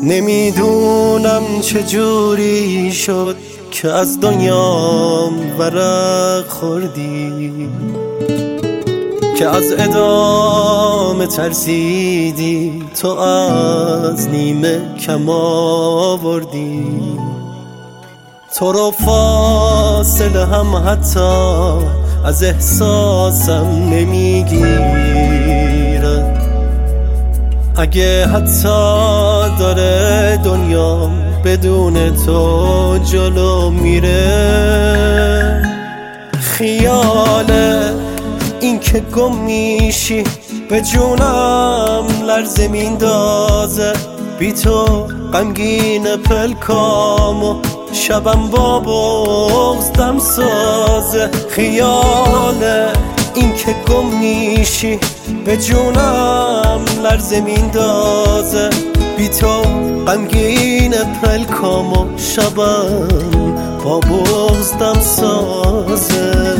نمیدونم چجوری شد که از دنیام ورق خوردی، که از ادامه ترسیدی، تو از نیمه کم آوردی. تو رو فاصله هم حتی از احساسم نمیگیره. اگه حتی داره دنیا بدون تو جلو میره، خیال این که گم میشی به جونم لرزه میندازه. بی تو غمگین پلکامو شبم با بغض دم سازه. خیال این که گم میشی به جونم لرزه میندازه. بی تو غمگین پلکامو شبم با بغض دم سازه.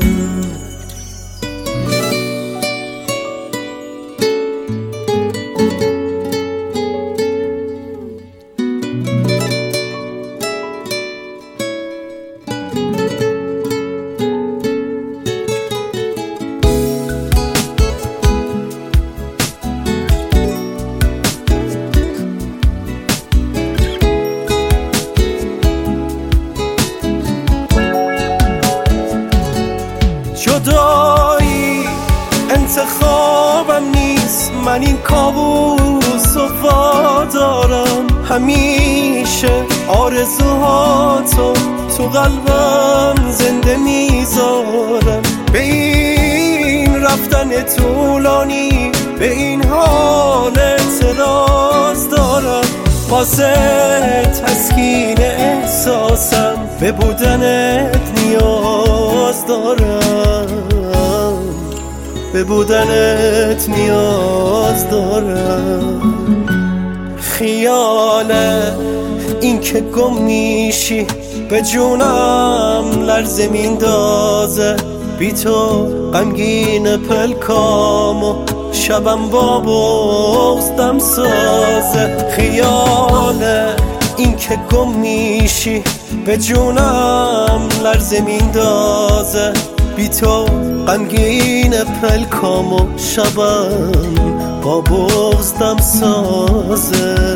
جدایی انتخابم نیست، من این کابوسو وادارم. همیشه آرزوهاتو تو قلبم زنده میذارم. به این رفتن طولانی، به این حال اعتراض دارم. واسه تسکین احساسم به بودنت نیاز دارم. به بودنت نیاز دارم. خیال این که گم میشی به جونم لرزه میندازه. بی تو غمگین پلکامو شبم با بغض دم سازه. خیال این که گم میشی به جونم لرزه میندازه. بی تو غمگین پلکامو شبم با بغض دم سازه.